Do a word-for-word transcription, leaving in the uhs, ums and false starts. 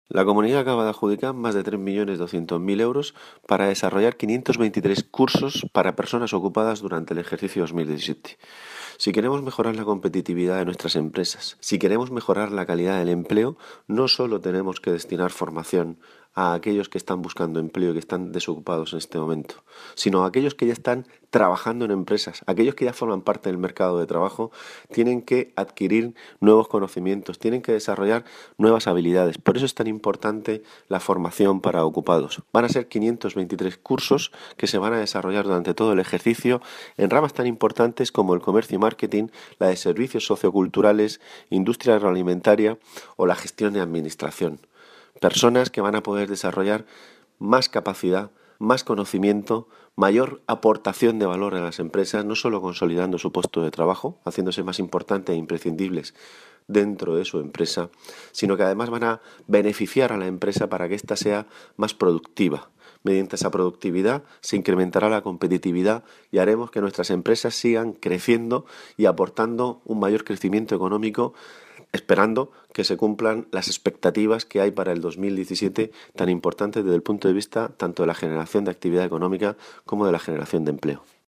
La comunidad acaba de adjudicar más de tres millones doscientos mil euros para desarrollar quinientos veintitrés cursos para personas ocupadas durante el ejercicio dos mil diecisiete. Si queremos mejorar la competitividad de nuestras empresas, si queremos mejorar la calidad del empleo, no solo tenemos que destinar formación a aquellos que están buscando empleo y que están desocupados en este momento, sino a aquellos que ya están trabajando en empresas, aquellos que ya forman parte del mercado de trabajo, tienen que adquirir nuevos conocimientos, tienen que desarrollar nuevas habilidades. Por eso es tan importante la formación para ocupados. Van a ser quinientos veintitrés cursos que se van a desarrollar durante todo el ejercicio en ramas tan importantes como el comercio y marketing, la de servicios socioculturales, industria agroalimentaria o la gestión y administración. Personas que van a poder desarrollar más capacidad, más conocimiento, mayor aportación de valor a las empresas, no solo consolidando su puesto de trabajo, haciéndose más importantes e imprescindibles dentro de su empresa, sino que además van a beneficiar a la empresa para que ésta sea más productiva. Mediante esa productividad se incrementará la competitividad y haremos que nuestras empresas sigan creciendo y aportando un mayor crecimiento económico, esperando que se cumplan las expectativas que hay para el dos mil diecisiete, tan importantes desde el punto de vista tanto de la generación de actividad económica como de la generación de empleo.